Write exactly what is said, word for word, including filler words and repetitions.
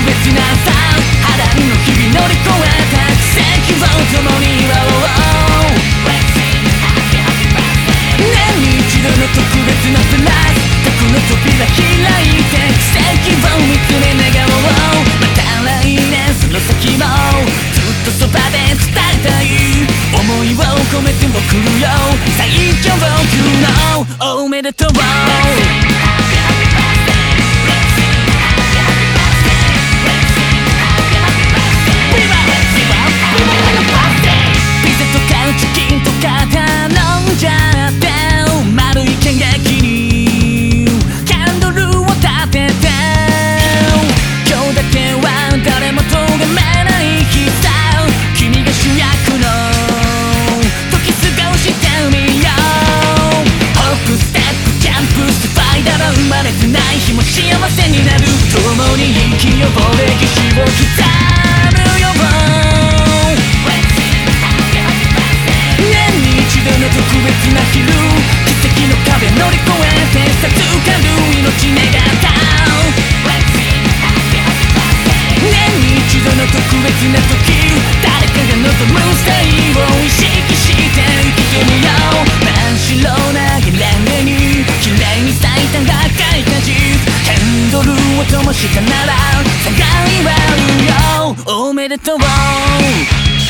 別なさ波乱の日々乗り越えた奇跡を共に祝おう年に一度の特別なプラス過去の扉開いて奇跡を見つめ願おうまた来年その先もずっとそばで伝えたい思いを込めて送るよ最強級のおめでとうチキンとか頼んじゃって丸い剣劇にキャンドルを立てて今日だけは誰も咎めない日さ君が主役の時過ごしてみようホップステップキャンプスパイダー生まれてない日も幸せになる共に生きよう歴史を刻むよ特別な昼奇跡の壁乗り越えて授かる命願った年に一度の特別な時誰かが望むステイを意識して生きてみよう真っ白なゲレンデに綺麗に咲いた赤い果実キャンドルを灯したならさが祝うよおめでとう